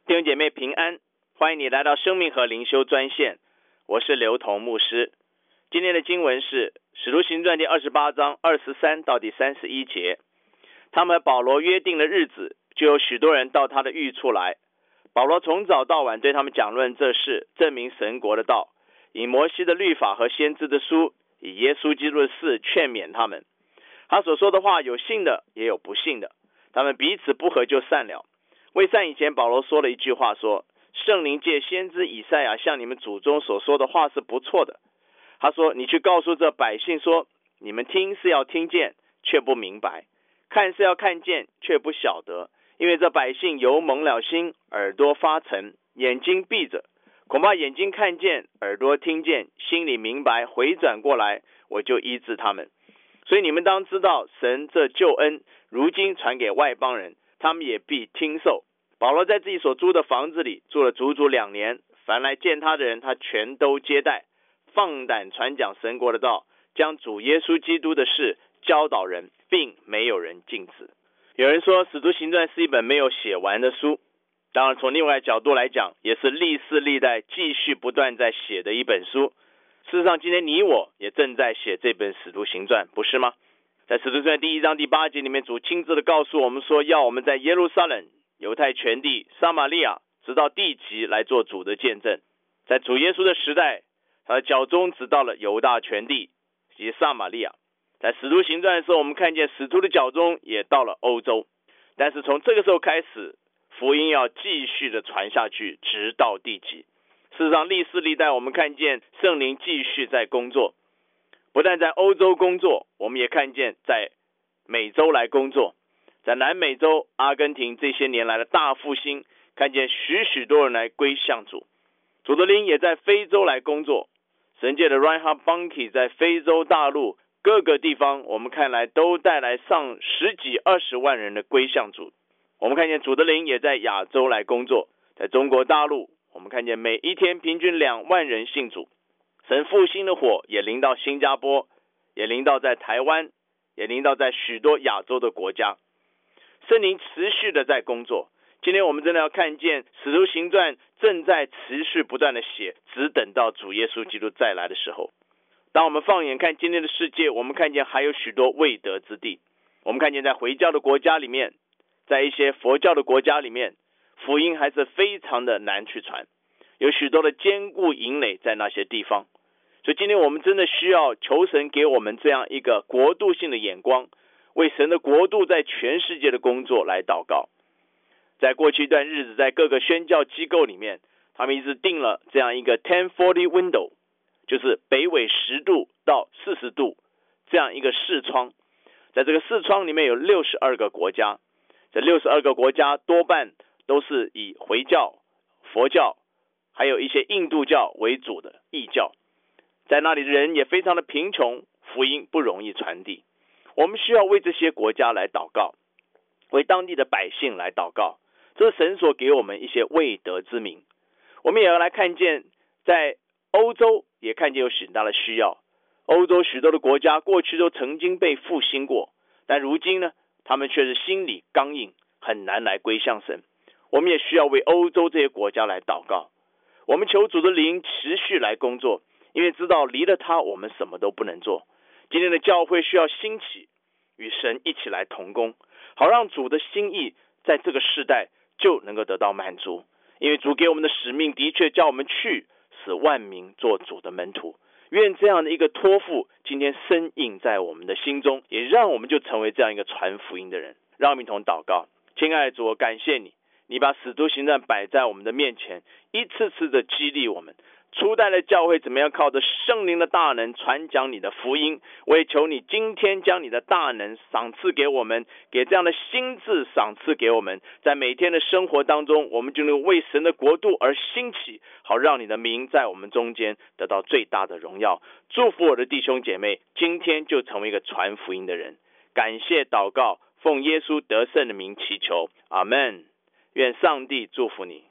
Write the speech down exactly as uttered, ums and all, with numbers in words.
弟兄姐妹平安，欢迎你来到生命和灵修专线，我是刘同牧师。今天的经文是使徒行传第二十八章二十三到第三十一节。他们和保罗约定了日子，就有许多人到他的寓处来。保罗从早到晚对他们讲论这事，证明神国的道，以摩西的律法和先知的书，以耶稣基督的事劝勉他们。他所说的话有信的，也有不信的，他们彼此不合就散了。未散以前，保罗说了一句话，说圣灵借先知以赛亚向你们祖宗所说的话是不错的。他说，你去告诉这百姓说，你们听是要听见，却不明白；看是要看见，却不晓得。因为这百姓油蒙了心，耳朵发沉，眼睛闭着，恐怕眼睛看见，耳朵听见，心里明白，回转过来，我就医治他们。所以你们当知道，神这救恩如今传给外邦人，他们也必听受。保罗在自己所租的房子里住了足足两年，凡来见他的人，他全都接待，放胆传讲神国的道，将主耶稣基督的事教导人，并没有人禁止。有人说使徒行传是一本没有写完的书，当然从另外一个角度来讲，也是历世历代继续不断在写的一本书。事实上今天你我也正在写这本使徒行传，不是吗？在使徒行传第一章第八节里面，主亲自的告诉我们说，要我们在耶路撒冷、犹太全地、撒玛利亚直到地极来做主的见证。在主耶稣的时代，他的脚中直到了犹大全地及撒玛利亚。在使徒行传的时候，我们看见使徒的脚中也到了欧洲。但是从这个时候开始，福音要继续的传下去，直到地极。事实上历世历代我们看见圣灵继续在工作，不但在欧洲工作，我们也看见在美洲来工作。在南美洲、阿根廷这些年来的大复兴，看见许许多人来归向主。主的灵也在非洲来工作，神界的 Reinhard Bonnke 在非洲大陆各个地方，我们看来都带来上十几二十万人的归向主。我们看见主的灵也在亚洲来工作，在中国大陆，我们看见每一天平均两万人信主。神复兴的火也临到新加坡，也临到在台湾，也临到在许多亚洲的国家。圣灵持续的在工作。今天我们真的要看见使徒行传正在持续不断的写，只等到主耶稣基督再来的时候。当我们放眼看今天的世界，我们看见还有许多未得之地。我们看见在回教的国家里面，在一些佛教的国家里面，福音还是非常的难去传，有许多的坚固营垒在那些地方。所以今天我们真的需要求神给我们这样一个国度性的眼光，为神的国度在全世界的工作来祷告。在过去一段日子，在各个宣教机构里面，他们一直定了这样一个 ten forty window， 就是北纬十度到四十度这样一个视窗。在这个视窗里面有六十二个国家，这六十二个国家多半都是以回教、佛教还有一些印度教为主的异教。在那里的人也非常的贫穷，福音不容易传递。我们需要为这些国家来祷告，为当地的百姓来祷告，这是神所给我们一些未得之民。我们也要来看见在欧洲也看见有许大的需要。欧洲许多的国家过去都曾经被复兴过，但如今呢，他们却是心里刚硬，很难来归向神。我们也需要为欧洲这些国家来祷告。我们求主的灵持续来工作，因为知道离了他我们什么都不能做。今天的教会需要兴起，与神一起来同工，好让主的心意在这个世代就能够得到满足。因为主给我们的使命的确叫我们去使万民做主的门徒。愿这样的一个托付今天深印在我们的心中，也让我们就成为这样一个传福音的人。让我们一同祷告。亲爱的主，我感谢你，你把使徒行传摆在我们的面前，一次次的激励我们。初代的教会怎么样靠着圣灵的大能传讲你的福音，我也求你今天将你的大能赏赐给我们，给这样的心智赏赐给我们，在每天的生活当中，我们就能为神的国度而兴起，好让你的名在我们中间得到最大的荣耀。祝福我的弟兄姐妹，今天就成为一个传福音的人。感谢祷告，奉耶稣得胜的名祈求，阿们。愿上帝祝福你。